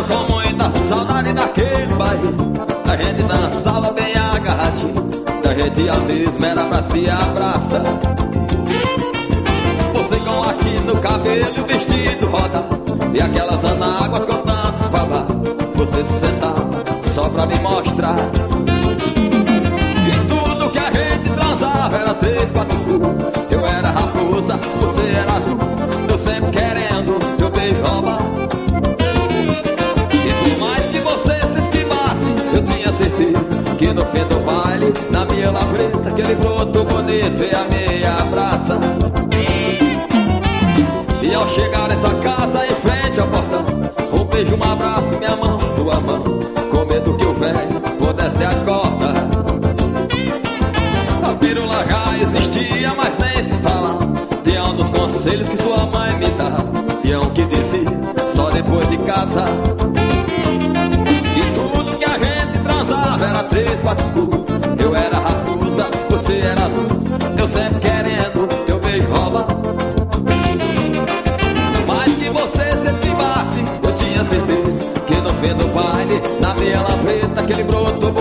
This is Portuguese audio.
com muita saudade daquele baile. A gente dançava bem agarradinho, da gente a mesma era pra se abraçar. Você com aqui no cabelo e o vestido roda, e aquelas anáguas com tantos babá. Você se sentava só pra me mostrar. E tudo que a gente transava era 3, 4 pulos. Eu era raposa, você era azul, eu sempre querendo teu beijo roubar. E por mais que você se esquivasse, eu tinha certeza que no fim do baile, na minha lavreta, aquele broto bonito ia me abraçar. E ao chegar em sua casa, em frente ao portão, um beijo, um abraço, minha mão, tua mão, com medo que o velho pudesse acordar. A pirula já existia, mas nem se fala. Tinha um dos conselhos que sua mãe me dava, e é um que dizia, só depois de casar. E tudo que a gente transava era 3, 4 pulos. Eu era raposa, você era azul, eu sempre querendo teu beijo roubar. Mas que você se esquivasse, eu tinha certeza que no fim do baile, na minha lavreta, aquele broto